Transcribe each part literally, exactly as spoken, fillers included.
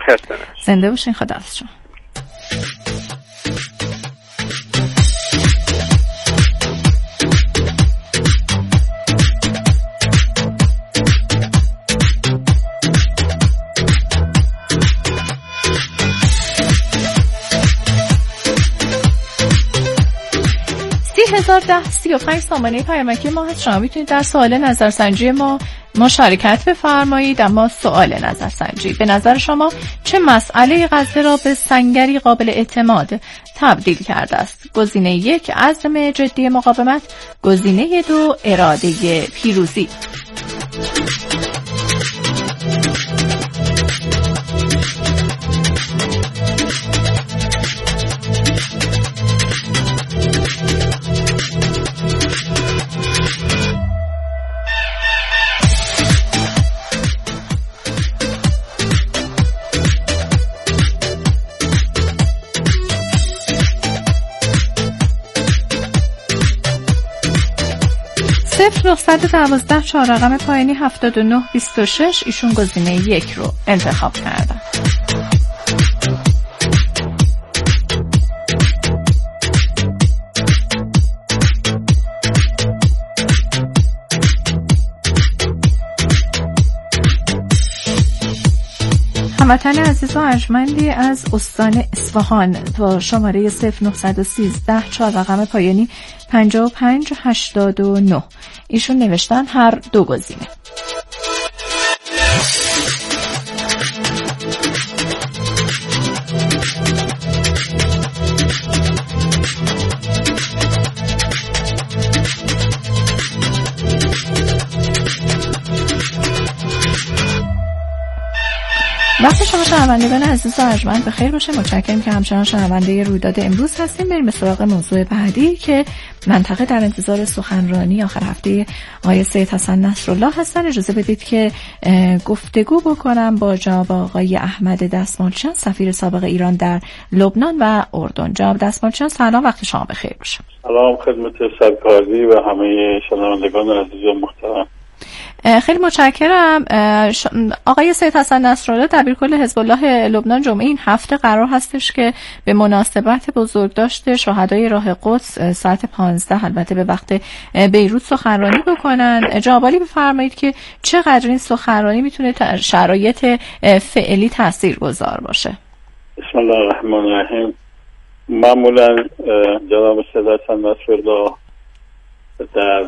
خسته نباشید. زنده باشین. خداحافظ شما. هزار ده سی و پنج سامانه پیامکی ما هست. شما میتونید در سوال نظرسنجی ما مشارکت بفرمایید. اما سوال نظرسنجی: به نظر شما چه مسئله غزه را به سنگری قابل اعتماد تبدیل کرده است؟ گزینه یک: عزم جدی مقاومت. گزینه دو: اراده پیروزی. صفر نهصد و دوازده چهار رقم پایانی هفتاد و نه بیست و شش. ایشون گزینه یک رو انتخاب کردن. هموطن عزیز و ارجمندی از استان اصفهان با شماره صفر نهصد و سیزده چهار رقم پایانی پنجاه و پنج هشتاد و نه. ایشون نوشتن هر دو گزینه. وقت شما شنوندگان عزیز و ارجمند بخیر باشه. متشکرم که همچنان شنونده رویداد امروز هستیم. بریم به سراغ موضوع بعدی که منطقه در انتظار سخنرانی آخر هفته آقای سید حسن نصرالله هستن. اجازه بدید که گفتگو بکنم با جناب آقای احمد دستمالچیان، سفیر سابق ایران در لبنان و اردن. جناب دستمالچیان سلام، وقت شما بخیر باشه. سلام خدمت سرکاری و همه شنوندگان عزیز و محترم. خیلی متشکرم. آقای سید حسن نصرالله دبیرکل حزب الله لبنان جمعه این هفته قرار هستش که به مناسبت بزرگداشت شهدای راه قدس ساعت پانزده البته به وقت بیروت سخنرانی بکنن. جنابعالی بفرمایید که چقدر این سخنرانی میتونه شرایط فعلی تاثیرگذار باشه؟ بسم الله الرحمن الرحیم. معمولا جناب سید حسن نصرالله در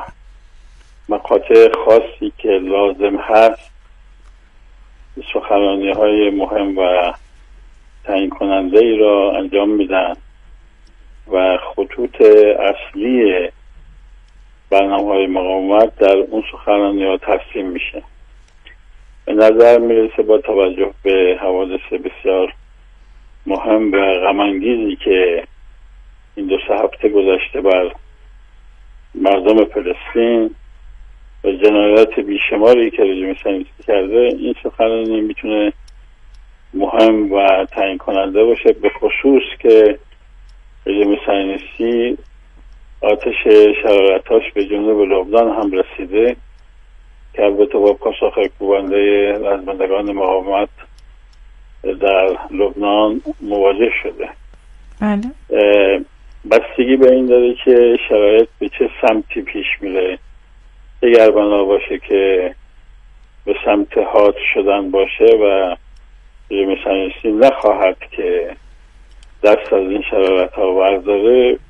مقاطع خاصی که لازم هست سخنرانی های مهم و تعیین کننده ای را انجام میدن و خطوط اصلی برنامه های مقاومت در اون سخنرانی ها ترسیم میشه. به نظر میرسه با توجه به حوادث بسیار مهم و غم انگیزی که این دو سه هفته گذشته بر مردم فلسطین و جنایات بیشماری که رژیم صهیونیستی کرده، این سخنرانی میتونه مهم و تعیین کننده باشه، به خصوص که رژیم صهیونیستی آتش شرارتاش به جنوب لبنان هم رسیده که البته با پاسخ کوبنده رزمندگان مقاومت در لبنان مواجه شده. بله. بستگی به این داره که شرایط به چه سمتی پیش میره. اگر بنا باشه که به سمت حاد شدن باشه و رژیم صهیونیستی نخواهد که دست از این شرارت ها برداره،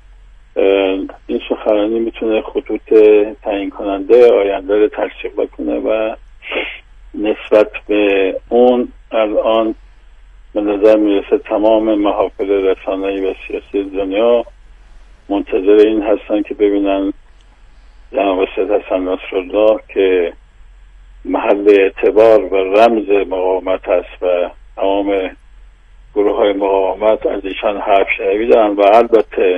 این سخنرانی میتونه خطوط تعیین کننده آینده رو تشریح بکنه و نسبت به اون الان به نظر میرسه تمام محافل رسانه‌ای و سیاسی دنیا منتظر این هستن که ببینن جناب سید حسن نصرالله که محل اعتبار و رمز مقاومت است و تمام گروه های مقاومت از ایشان حرف شنویدن و البته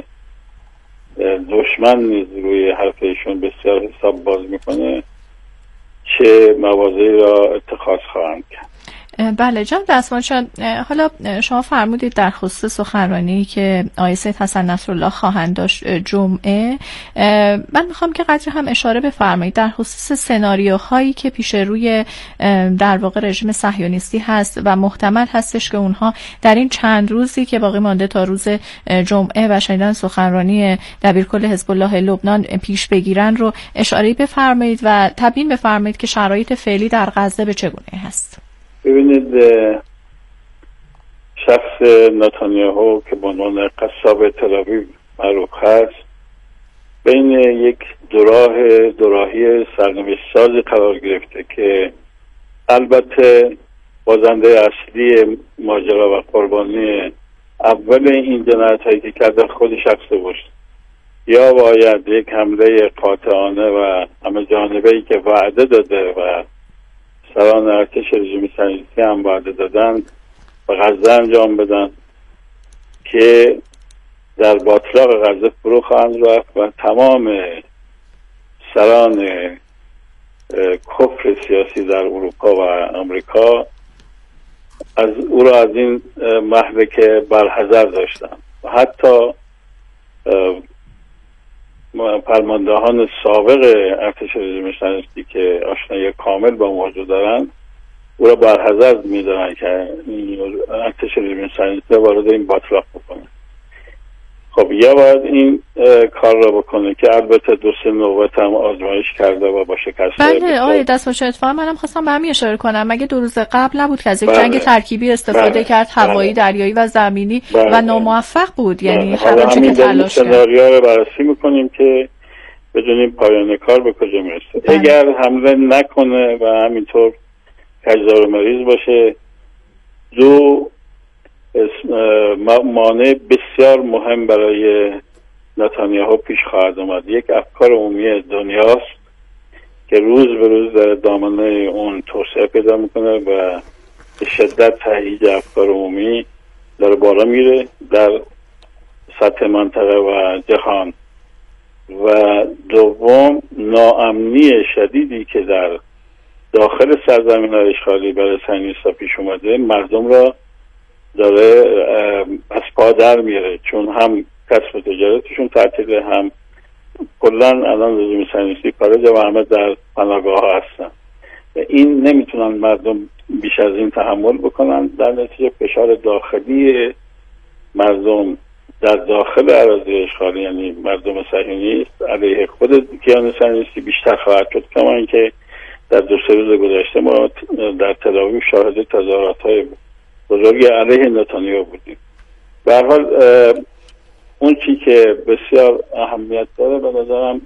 دشمن نیز روی حرف ایشون بسیار حساب باز میکنه، چه مواضعی را اتخاذ خواهند کرد. بله جناب دستمالچان، حالا شما فرمودید در خصوص سخنرانی که آقای سید حسن نصرالله خواهند داشت جمعه، من میخوام که قدری هم اشاره بفرمایید در خصوص سناریوهایی که پیش روی در واقع رژیم صهیونیستی هست و محتمل هستش که اونها در این چند روزی که باقی مانده تا روز جمعه و شنیدن سخنرانی دبیرکل حزب الله لبنان پیش بگیرن رو اشاره بفرمایید و تبیین بفرمایید که شرایط فعلی در غزه به چگونه هست. ببینید، شخص نتانیاهو که به عنوان قصاب تل‌آویو معروف هست بین یک دراه دراهی سرنوشت سازی قرار گرفته که البته بازنده اصلی ماجرا و قربانی اول این جنایت هایی که کرده خود شخص باشه، یا باید یک حمله قاطعانه و همه جانبه ای که وعده داده و سران ارتش رژیم صهیونیستی هم وعده دادن و غزه انجام بدن که در باطلاق غزه فرو خواهند رفت و تمام سران کفر سیاسی در اروپا و امریکا از او را از این محرکه برحذر داشتن و حتی فرماندهان سابق ارتش رژیم صهیونیستی که آشنایی کامل با موضوع دارند او را برحذر می‌دارن که ارتش رژیم صهیونیستی وارد این باطلاق بکنه. خب یا باید این کار را بکنه که البته دو سه نوبت هم آزمایش کرده و با شکست. بله آقای دستمالچان، اتفاقا منم خواستم به همین اشاره کنم. مگه دو روز قبل نبود که از یک جنگ ترکیبی استفاده بله. کرد، هوایی، بله. دریایی و زمینی بله. و ناموفق بود. بله. یعنی هر آنچه که تلاش کرد. سناریو رو بررسی می‌کنیم که بدونیم پایان کار به کجا میرسه. بله. اگر حمله نکنه و همینطور کجدار مریض باشه، دو مانع بسیار مهم برای نتانیاهو پیش خواهد اومد. یک، افکار عمومی دنیاست که روز به روز در دامنه اون توسعه پیدا میکنه و به شدت تهییج افکار عمومی داره بالا میره در سطح منطقه و جهان. و دوم، ناامنی شدیدی که در داخل سرزمین اشغالی برای صهیونیست‌ها پیش اومده مردم را داره از پا در میاره، چون هم کسب و تجارتشون تعطیله، هم کلا الان رژیم صهیونیستی خارجه و همه در پناهگاه ها هستن. این نمیتونن مردم بیش از این تحمل بکنن. در نتیجه فشار داخلی مردم در داخل اراضی اشغالی، یعنی مردم صهیونیست علیه خود کیان صهیونیستی بیشتر خواهد شد. کما اینکه در دو سه روز گذشته ما در تل‌آویو شاهد تظاهرات‌های بزرگی علیه نتانیاهو بودیم. به هر حال اون چی که بسیار اهمیت داره به نظرم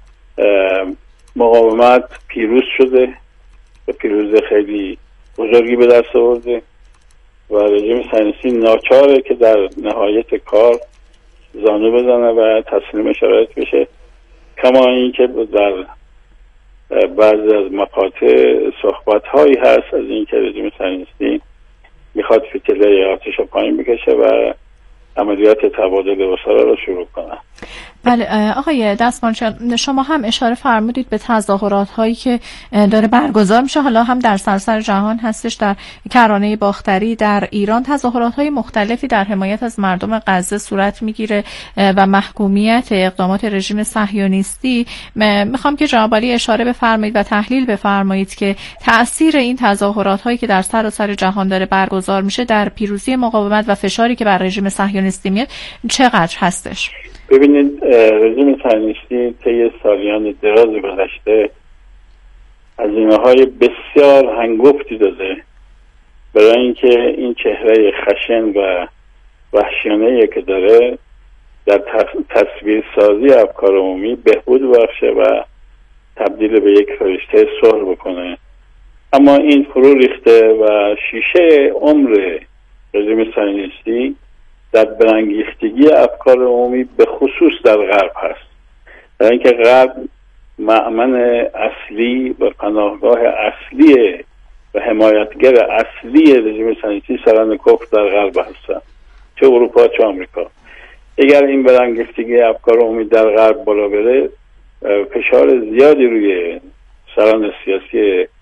مقاومت پیروز شده و پیروز خیلی بزرگی به دست آورده و رژیم صهیونیستی ناچاره که در نهایت کار زانو بزنه و تسلیم شرایط بشه. کما اینکه در بعضی از مقاطع صحبت هایی هست از اینکه رژیم صهیونیستی میخواد فتیله آتش رو پایین بکشه و عملیات تبادل اسرا رو شروع کنه. بله آقای دستمالچان، شما هم اشاره فرمودید به تظاهرات هایی که داره برگزار میشه، حالا هم در سراسر جهان هستش، در کرانه باختری در ایران تظاهرات های مختلفی در حمایت از مردم غزه صورت میگیره و محکومیت اقدامات رژیم صهیونیستی. میخوام که جناب عالی اشاره بفرمایید و تحلیل بفرمایید که تأثیر این تظاهرات هایی که در سراسر جهان داره برگزار میشه در پیروزی مقاومت و فشاری که بر رژیم صهیونیستی میاد چقدر هستش؟ ببینید، رژیم صهیونیستی طی سالیان دراز گذشته هزینه‌های بسیار هنگفتی داده برای اینکه این چهره خشن و وحشیانه‌ای که داره در تصویر سازی افکار عمومی بهبود بخشه و تبدیل به یک فرشته صلح بکنه. اما این فرو ریخته و شیشه عمر رژیم صهیونیستی در برانگیختگی افکار عمومی به خصوص در غرب هست. در اینکه غرب مأمن اصلی و پناهگاه اصلی و حمایتگر اصلی رژیم صهیونیستی سران کفر در غرب هستند، چه اروپا چه آمریکا. اگر این برانگیختگی افکار عمومی در غرب بالا بره، فشار زیادی روی سران سیاسی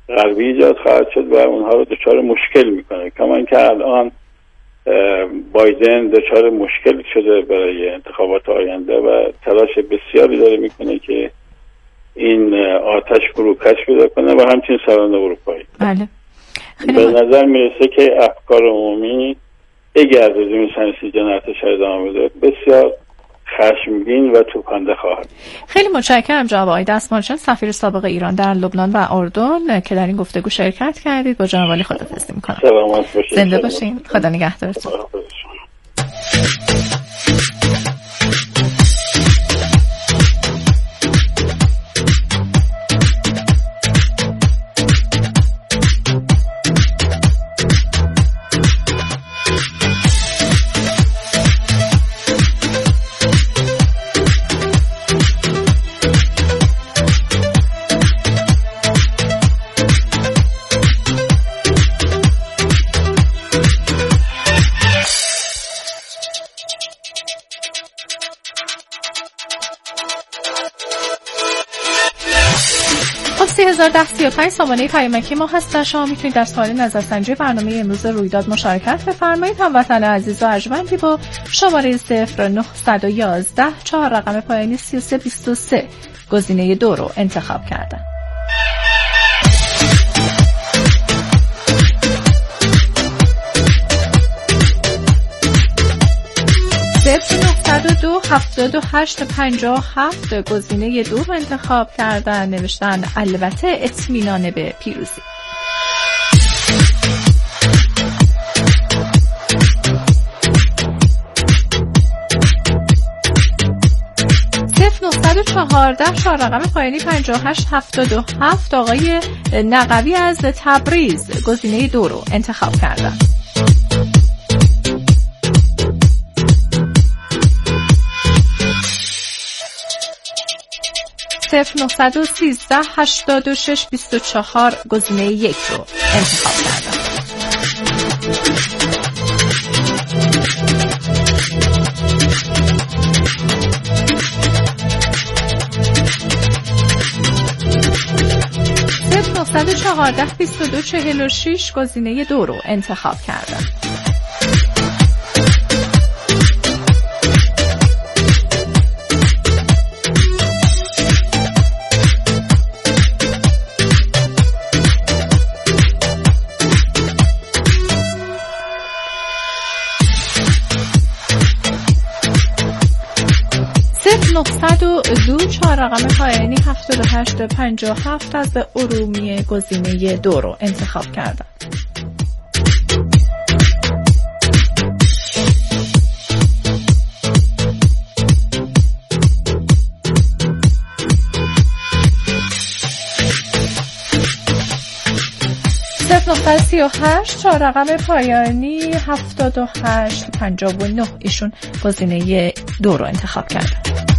غربی ایجاد خواهد شد و اونها رو دچار مشکل میکنه. کما اینکه الان بایدن دچار مشکل شده برای انتخابات آینده و تلاش بسیاری داره میکنه که این آتش فروکش پیدا کنه و همچنین سران اروپایی. بله. به نظر میرسه که افکار عمومی اگر رژیم صهیونیستی ارتش ادامه بده بسیار خشمگین و توپنده خواهد. خیلی متشکرم جناب آقای دستمالچن، سفیر سابق ایران در لبنان و اردن که در این گفتگو شرکت کردید. با جناب عالی خداحافظی می‌کنم. سلامت باشید. زنده باشین. خدا نگهدارتون. سه هزار و ده سی و پنج سامانه پیامکی ما هست و شما میتونید در سوال نظرسنجی برنامه امروز رویداد مشارکت بفرمایید. هموطن عزیز و ارجمندی با شماره صفر نه یک یک چهار رقم پایانی سی و سه بیست و سه گزینه دو رو انتخاب کردن. صفر نه دو هفتاد و هشت پنجاه و هفت گزینه دو رو انتخاب کردن، نوشتن البته اطمینان به پیروزی. صفر نه چهارده چهار رقم پایانی پنجاه و هشت هفتاد و هفت آقای نقوی از تبریز گزینه دو رو انتخاب کردن. صفر نه یک سه هشتاد و شش بیست و چهار گزینه یک رو انتخاب کردم. صفر نه چهارده بیست و دو چهل و شش گزینه دو رو انتخاب کردم. نه دو چهار رقم پایانی هفتاد و هشت پنجاه و هفت از ارومیه گزینه دو رو انتخاب کردم. صفر نه سی و هشت چهار رقم پایانی هفتاد و هشت پنجاه و نه ایشون گزینه دو رو انتخاب کردم.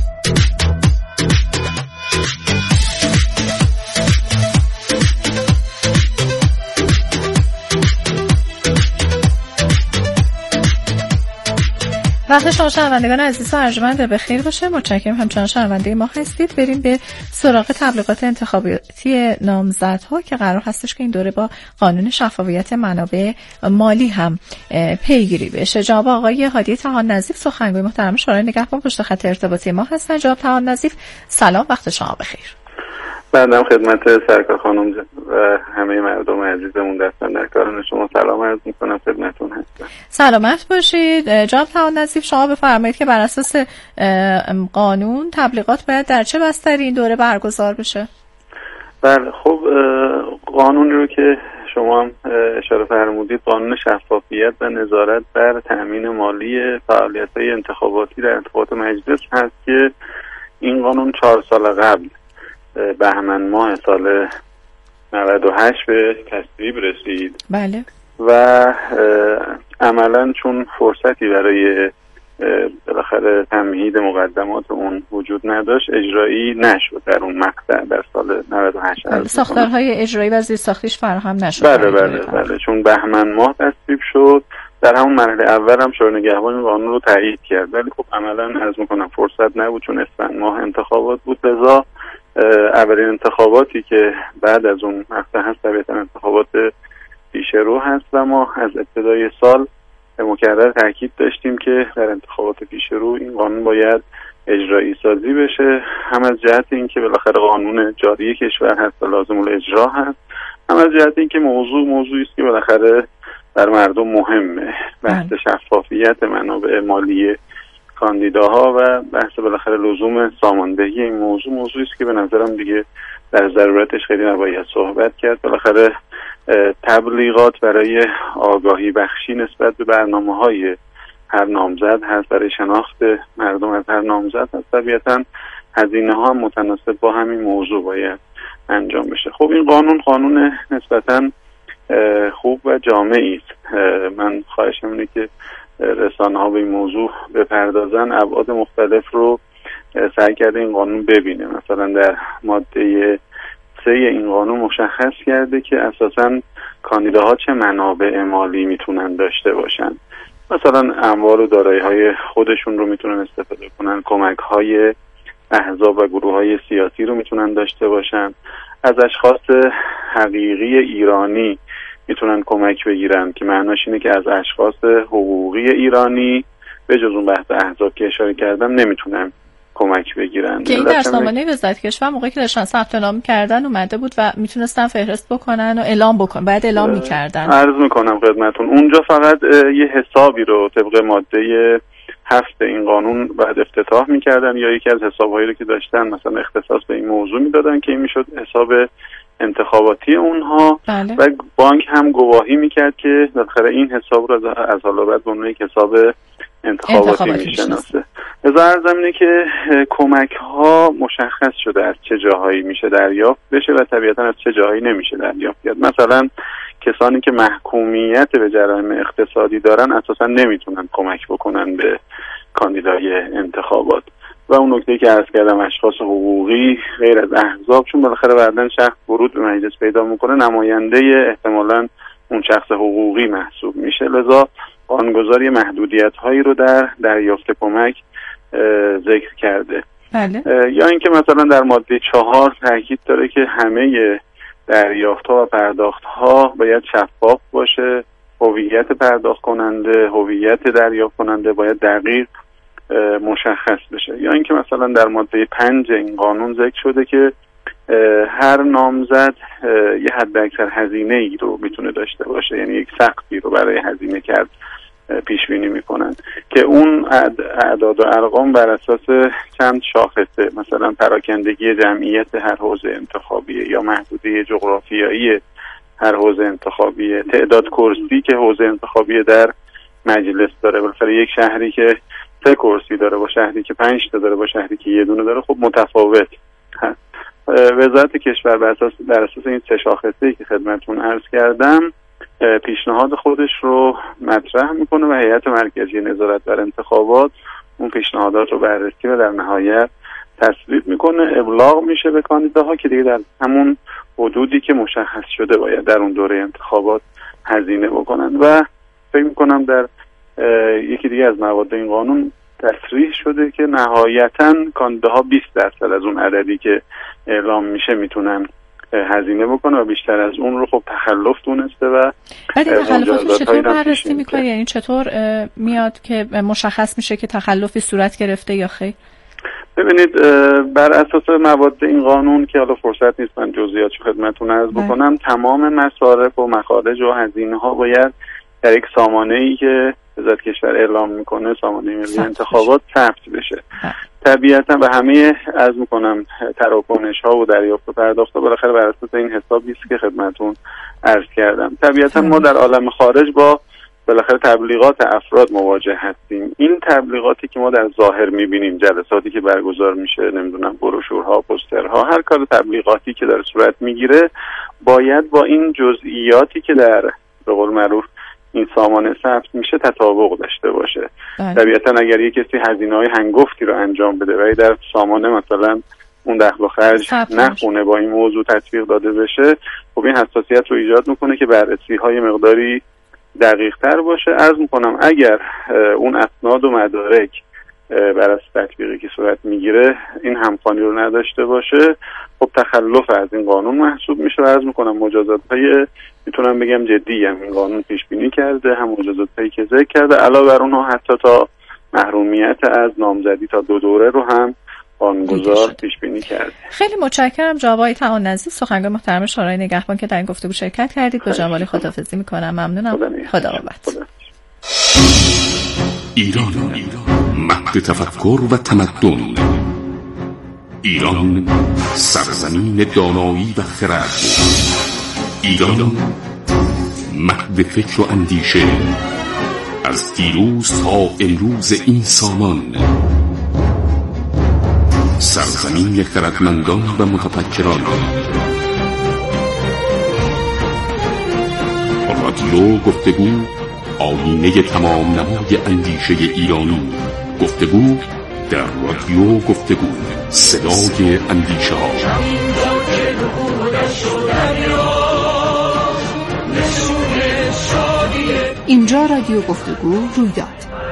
وقت شما شنوندگان عزیز و ارجمند بخیر باشه. متشکرم همچنان شنونده ما هستید. بریم به سراغ تبلیغات انتخاباتی نامزدها که قرار هستش که این دوره با قانون شفافیت منابع مالی هم پیگیری بشه. جناب آقای هادی طحان نظیف سخنگوی محترم شورای نگهبان پشت خط ارتباطی ما هستن. جناب طحان نظیف سلام، وقت شما بخیر. بندم خدمت سرکار خانم و همه مردم عزیزمون دستن در کاران شما سلام عرض میکنم خدمتون هستم. سلامت باشید. جناب طحان نظیف شما بفرمایید که بر اساس قانون تبلیغات باید در چه بستری این دوره برگزار بشه؟ بله خب قانون رو که شما هم اشاره فرمودید قانون شفافیت و نظارت بر تأمین مالی فعالیت‌های انتخاباتی در انتخابات مجلس هست که این قانون چهار سال قبل بهمن ماه سال نود و هشت به تصویب رسید. بله. و عملا چون فرصتی برای بالاخره تمهید مقدمات اون وجود نداشت اجرایی نشد در اون مقطع در سال نود و هشت. بله. ساختارهای اجرایی و زیرساختیش فراهم نشد. بله بله بله چون بهمن ماه تصویب شد در همون مرحله اول هم شورای نگهبان این قانون رو تایید کرد، ولی خب عملا عرض میکنم فرصت نبود چون اسفند ماه انتخابات بود، لذا اولین انتخاباتی که بعد از اون مقطع هست طبیعتا انتخابات پیش رو هست و ما از ابتدای سال مکرر تاکید داشتیم که در انتخابات پیش رو این قانون باید اجرایی سازی بشه، هم از جهت اینکه بالاخره قانون جاری کشور هست و لازم الاجرا هست، هم از جهت اینکه موضوع موضوعی است که بالاخره بر مردم مهمه، بحث شفافیت منابع مالی کاندیداها و بحث بالاخره لزوم ساماندهی این موضوع موضوعی است که به نظرم دیگه در ضرورتش خیلی نباید صحبت کرد. بالاخره تبلیغات برای آگاهی بخشی نسبت به برنامه‌های هر نامزد هست، برای شناخت مردم از هر نامزد هست، طبیعتاً هزینه ها هم متناسب با همین موضوع باید انجام بشه. خب این قانون قانون نسبتاً خوب و جامعی است. من خواهشم اینه که رسانه ها به این موضوع بپردازن، ابعاد مختلف رو سعی کرده این قانون ببینه. مثلا در ماده سه این قانون مشخص کرده که اساساً کاندیداها چه منابع مالی میتونن داشته باشن، مثلا اموال و دارایی‌های خودشون رو میتونن استفاده کنن، کمک‌های احزاب و گروه‌های سیاسی رو میتونن داشته باشن، از اشخاص حقیقی ایرانی میتونن کمک بگیرن که معناش اینه که از اشخاص حقوقی ایرانی به جز اون بحث احزاب که اشاره کردم نمیتونن کمک بگیرن. که این در سامانه وزارت کشور موقعی که داشتن ثبت نام کردن اومده بود و میتونستن فهرست بکنن و اعلام بکنن، بعد اعلام میکردن. عرض میکنم خدمتون اونجا فقط یه حسابی رو طبق ماده هفت این قانون بعد افتتاح میکردن یا یکی از حسابهایی رو که داشتن مثلا اختصاص به این موضوع میدادن که این میشد حساب انتخاباتی اونها. بله. و بانک هم گواهی میکرد که بالاخره این حساب رو از حالا بعد به عنوان یک حساب انتخاباتی, انتخاباتی میشناسه. از ارزم اینه که کمک ها مشخص شده از چه جاهایی میشه دریافت بشه و طبیعتا از چه جاهایی نمیشه دریافت کرد. مثلا کسانی که محکومیت به جرایم اقتصادی دارن اساسا نمیتونن کمک بکنن به کاندیدای انتخابات. و اون نکته که عرض کردم اشخاص حقوقی غیر از احزاب، چون بالاخره بعدن شخص ورود به مجلس پیدا میکنه نماینده احتمالاً اون شخص حقوقی محسوب میشه، لذا قانونگذاری محدودیت هایی رو در دریافت کمک ذکر کرده. بله. یا اینکه مثلا در ماده چهار تاکید داره که همه دریافت ها و پرداخت ها باید شفاف باشه، هویت پرداخت کننده، هویت دریافت کننده باید دقیق مشخص بشه. یا اینکه مثلا در ماده پنج این قانون ذکر شده که هر نامزد یه حد اکثر هزینه ای رو میتونه داشته باشه، یعنی یک سقفی رو برای هزینه کرد پیش بینی میکنن که اون اعداد و ارقام بر اساس چند شاخصه، مثلا پراکندگی جمعیت هر حوزه انتخابیه یا محدوده جغرافیایی هر حوزه انتخابیه، تعداد کرسی که حوزه انتخابیه در مجلس داره، بالاخره یک شهری که سه کرسی داره با شهری که پنج تا داره با شهری که یه دونه داره خب متفاوت هست. وزارت کشور بر اساس بر اساس این سه شاخصه‌ای که خدمتتون عرض کردم پیشنهاد خودش رو مطرح میکنه و هیئت مرکزی نظارت بر انتخابات اون پیشنهادات رو بررسی و در نهایت تصویب میکنه، ابلاغ میشه به کاندیداها که دیگه در همون حدودی که مشخص شده باید در اون دوره انتخابات هزینه بکنن. و فکر میکنم در یکی دیگه از مواد این قانون تصریح شده که نهایتاً کاندیداها بیست درصد از اون عددی که اعلام میشه میتونن هزینه بکنه و بیشتر از اون رو خب تخلف دونسته. و بعد این تخلفات رو چطور بررسی میکنه؟ یعنی چطور میاد که مشخص میشه که تخلفی صورت گرفته یا خیر؟ ببینید بر اساس مواد این قانون که حالا فرصت نیست من جزئیاتش خدمتتون عرض بکنم، تمام مصارف و مخارج و هزینه ها باید در یک سامانه‌ای که وزارت کشور اعلام میکنه، سامانه ملی انتخابات، ثبت بشه. طبیعتا به همه عرض میکنم تراکنش ها و دریافت و پرداخت ها بالاخره بر اساس این حسابی است که خدمتتون عرض کردم. طبیعتا ما در عالم خارج با بالاخره تبلیغات افراد مواجه هستیم. این تبلیغاتی که ما در ظاهر میبینیم، جلساتی که برگزار میشه، نمیدونم بروشورها، پوسترها، هر کار تبلیغاتی که در صورت میگیره باید با این جزئیاتی که در به قول معروف این سامانه ثبت میشه تطابق داشته باشه. طبیعتا اگر یک کسی هزینه‌های هنگفتی رو انجام بده و در سامانه مثلا اون دخل و خرج نخونه با این موضوع تطبیق داده بشه، خب این حساسیت رو ایجاد میکنه که بررسی های مقداری دقیق تر باشه. عرض میکنم اگر اون اسناد و مدارک بر اساس تطبیقی که صورت میگیره این همخوانی رو نداشته باشه، خب تخلف از این قانون محسوب میشه. و عرض میکنم مجازات‌های میتونم بگم جدی هم این قانون پیش بینی کرده، هم مجازات‌هایی که ذکر کرده، علاوه بر اونها حتی تا محرومیت از نامزدی تا دو دوره رو هم قانونگذار پیش بینی کرده. خیلی متشکرم جناب آقای طاهان‌نظیر، سخنگوی محترم شورای نگهبان که در این گفتگو شرکت کردید. با جناب عالی خداحافظی میکنم. ممنونم. خدا قوت. ایران مهد تفکر و تمدن، ایران سرزمین دانایی و خرد، ایران مهد فکر و اندیشه، از دیروز تا امروز این سامان، سرزمین خردمندان و متفکران. رادیو گفتگو، آینه تمام نمای اندیشه ایرانی. گفتگو در رادیو گفتگو، صدای اندیشه ها. اینجا رادیو گفتگو رویداد.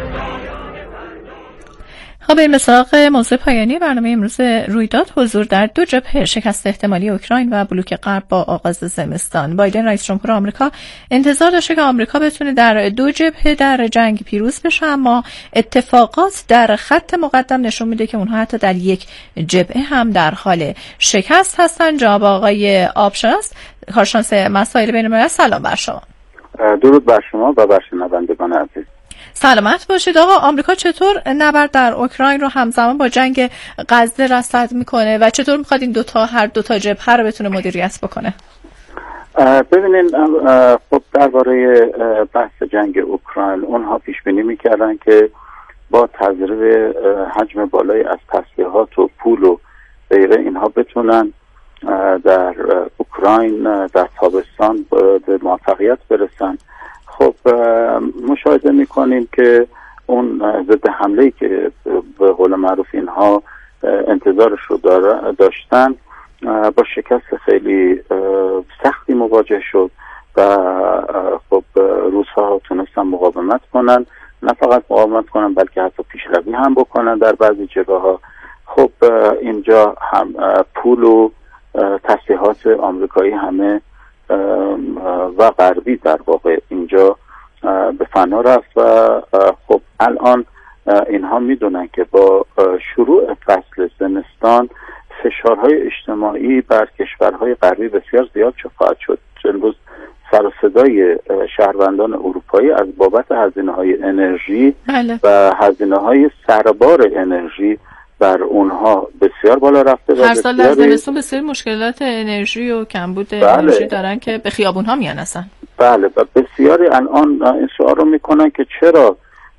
خب بریم به سراغ موضوع پایانی برنامه امروز رویداد. حضور در دو جبهه شکست احتمالی اوکراین و بلوک غرب با آغاز زمستان. بایدن رئیس جمهور آمریکا انتظار داشته که آمریکا بتونه در دو جبهه در جنگ پیروز بشه، اما اتفاقات در خط مقدم نشون میده که اونها حتی در یک جبهه هم در حال شکست هستن. جناب آقای آبشناس، کارشناس مسائل بین‌المللی، سلام بر شما. درود بر شما و بر شنوندگان عزیز. سلامت باشید آقا. آمریکا چطور نبرد در اوکراین رو همزمان با جنگ غزه رصد میکنه و چطور میخواد این دوتا هر دوتا جبهه رو بتونه مدیریت بکنه؟ ببینید، خب درباره بحث جنگ اوکراین اونها پیش بینی میکردن که با تضریب حجم بالایی از تسلیحات و پول و غیره اینها بتونن در اوکراین در تابستان به موفقیت برسن. خب مشاهده میکنیم که اون ضد حمله‌ای که به قول معروف اینها انتظارش رو داشتن با شکست خیلی سختی مواجه شد و خب روس‌ها تونستن مقاومت کنن، نه فقط مقاومت کنن بلکه حتی پیشروی هم بکنن در بعضی جبهه‌ها. خب اینجا هم پول و تسلیحات آمریکایی همه و غربی در واقع اینجا به فنا رفت و خب الان اینها میدونن که با شروع فصل زمستان فشارهای اجتماعی بر کشورهای غربی بسیار زیاد خواهد شد. امروز سر و صدای شهروندان اروپایی از بابت هزینه‌های انرژی بله. و هزینه‌های سربار انرژی بر اونها بسیار بالا رفته. هر سال در زمستون بسیار مشکلات انرژی و کمبود بله. انرژی دارن که به خیابون ها میان اصلا. بله و بسیاری الان این سوال رو میکنن که چرا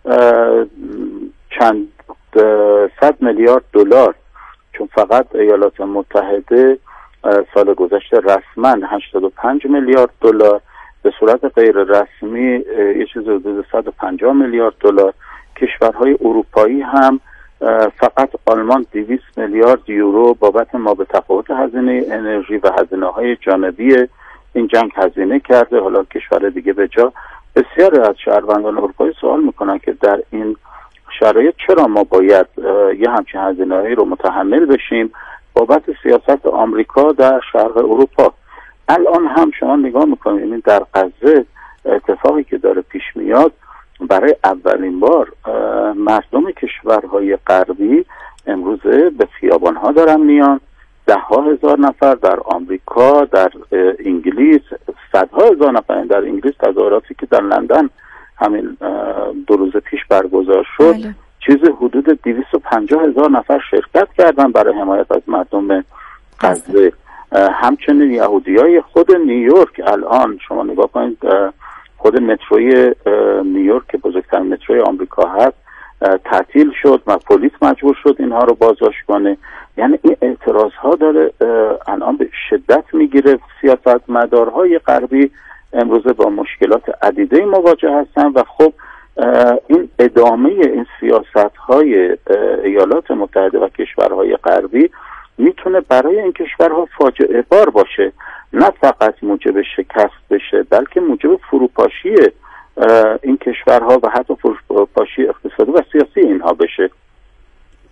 چند صد میلیارد دلار، چون فقط ایالات متحده سال گذشته رسما هشتاد و پنج میلیارد دلار، به صورت غیر رسمی یه چیز حدود صد و پنجاه میلیارد دلار، کشورهای اروپایی هم فقط آلمان دویست میلیارد یورو بابت ما به تفاوت هزینه انرژی و هزینه‌های جانبی این جنگ هزینه کرده. حالا کشور دیگه به جا. بسیاری از شهروندان اروپایی سوال میکنن که در این شرایط چرا ما باید یه همچین هزینه‌ای رو متحمل بشیم بابت سیاست آمریکا در شرق اروپا. الان هم شما نگاه میکنید این در غزه اتفاقی که داره پیش میاد، برای اولین بار مردم کشورهای غربی امروزه به خیابان‌ها دارن میان. ده ها هزار نفر در آمریکا، در انگلیس صدها هزار نفر در انگلیس، تظاهراتی که در لندن همین دو روز پیش برگزار شد بله. چیز حدود دویست و پنجاه هزار نفر شرکت کردن برای حمایت از مردم غزه. همچنین یهودیای خود نیویورک الان شما نگاه کنید، خود متروی نیویورک که بزرگترین متروی آمریکا هست تعطیل شد و پلیس مجبور شد اینها رو بازداشت کنه. یعنی این اعتراض ها داره الان به شدت میگیره. سیاستمدارهای غربی امروزه با مشکلات عدیده مواجه هستن و خب این ادامه این سیاست های ایالات متحده و کشورهای غربی میتونه برای این کشورها فاجعه بار باشه، نه فقط موجب شکست بشه بلکه موجب فروپاشی این کشورها و حتی فروپاشی اقتصادی و سیاسی اینها بشه.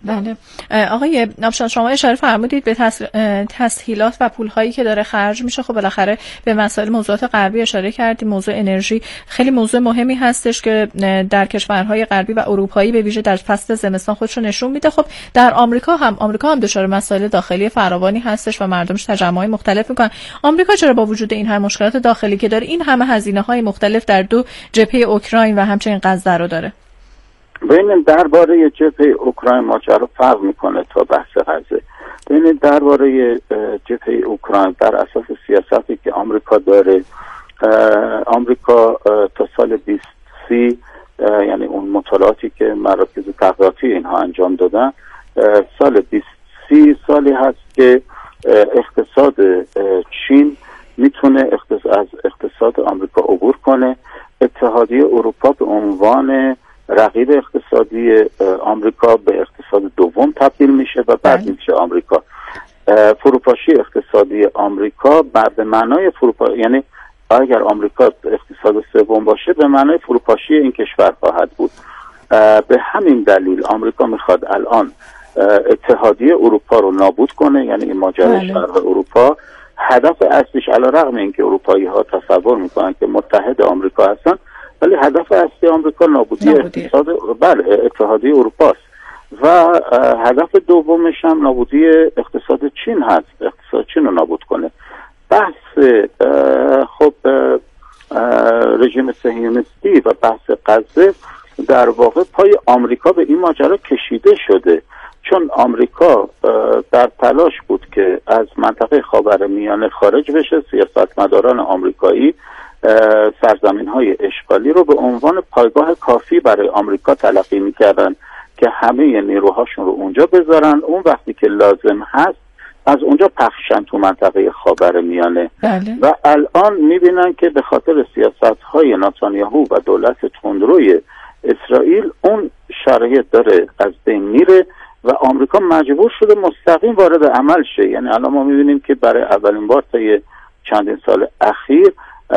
بله آقای آبشار، شما اشاره فرمودید به تسهیلات و پول‌هایی که داره خرج میشه. خب بالاخره به مسائل موضوعات غربی اشاره کردیم. موضوع انرژی خیلی موضوع مهمی هستش که در کشورهای غربی و اروپایی به ویژه در فصل زمستان خودش رو نشون میده. خب در آمریکا هم آمریکا هم دچار مسائل داخلی فراوانی هستش و مردمش تجمعات مختلف میکنن. آمریکا چرا با وجود این همه مشکلات داخلی که داره این همه هزینه‌های مختلف در دو جبهه اوکراین و همچنین غزه رو داره؟ ببینید درباره جبهه اوکراین ماجرا فرق میکنه تا بحث غزه. ببینید درباره جبهه اوکراین بر اساس سیاستی که آمریکا داره، آمریکا تا سال بیست سی یعنی اون مطالعاتی که مراکز تحقیقاتی اینها انجام دادن، سال بیست سی سالی هست که اقتصاد چین میتونه از اقتصاد آمریکا عبور کنه. اتحادیه اروپا به عنوان رقیب اقتصادی آمریکا به اقتصاد دوم تبدیل میشه و بعد میشه آمریکا. فروپاشی اقتصادی آمریکا به معنای فروپاشی، یعنی اگر آمریکا اقتصاد سوم باشه به معنای فروپاشی این کشور خواهد بود. به همین دلیل آمریکا میخواد الان اتحادیه اروپا رو نابود کنه، یعنی این ماجرای شرق اروپا. هدف اصلیش علیرغم اینکه اروپایی ها تصور میکنن که متحد آمریکا هستن، ولی هدف اصلی آمریکا نابودی اقتصاد بله اتحادیه اروپا است و هدف دومش هم نابودی اقتصاد چین هست، اقتصاد چین رو نابود کنه. بحث خب رژیم صهیونیستی و بحث غزه در واقع پای آمریکا به این ماجرا کشیده شده، چون آمریکا در تلاش بود که از منطقه خاورمیانه خارج بشه. سیاستمداران آمریکایی سرزمین های اشغالی رو به عنوان پایگاه کافی برای آمریکا تلقی میکردن که همه نیروهاشون رو اونجا بذارن، اون وقتی که لازم هست از اونجا پخشن تو منطقه خاورمیانه. بله. و الان میبینن که به خاطر سیاست های نتانیاهو و دولت تندروی اسرائیل اون شرایط داره از بین میره و آمریکا مجبور شده مستقیم وارد عمل شه. یعنی الان ما میبینیم که برای اولین بار طی چندین سال اخیر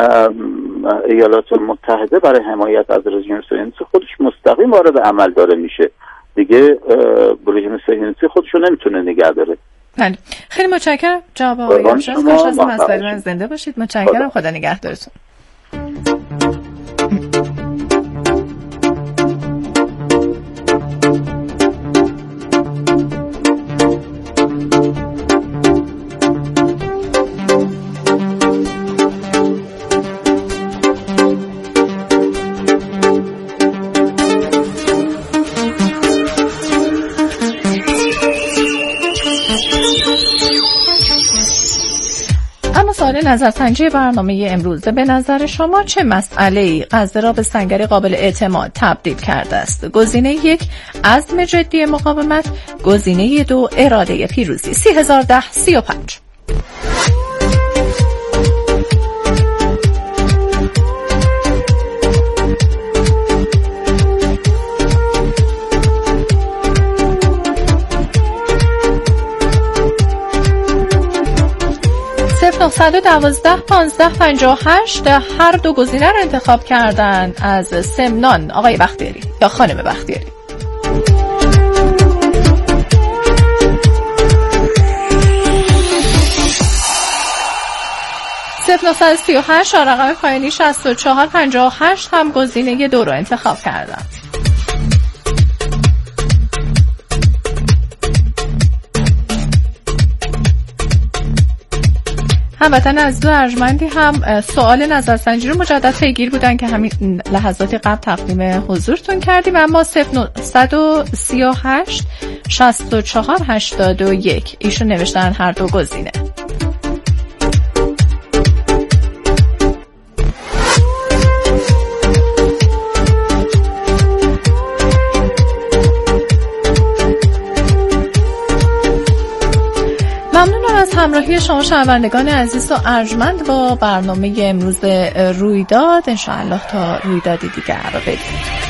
ایالات متحده برای حمایت از رژیم صهیونیستی خودش مستقیم وارد عمل داره میشه. دیگه رژیم صهیونیستی خودش رو نمیتونه نگه داره. بله خیلی متشکرم جناب آقای آبشار. خوشحال هستم از زنده باشید. متشکرم. خدا نگهدارتون. سوال نظرسنجی برنامه امروز: به نظر شما چه مسئله‌ای غزه را به سنگری قابل اعتماد تبدیل کرده است؟ گزینه یک عزم جدی مقاومت، گزینه دو اراده پیروزی. سی هزار ده سی و پنج. نهصد و دوازده پانزده پنجاه و هشت هر دو گزینه را انتخاب کردن. از سمنان آقای بختیاری یا خانم بختیاری. صفر نهصد و سی و هشت رقم پایانی شصت و چهار پنجاه و هشت هم گزینه دو را انتخاب کردن. هموطن از دو ارجمندی هم سوال نظرسنجی رو مجدد پیگیر بودن که همین لحظات قبل تقدیم حضورتون کردیم. اما صفر نهصد و سی و هشت شصت و چهار هشتاد و یک ایشون نوشتن هر دو گزینه. از همراهی شما شنوندگان عزیز و ارجمند با برنامه امروز رویداد. انشاءالله تا رویدادی دیگر رو بدید.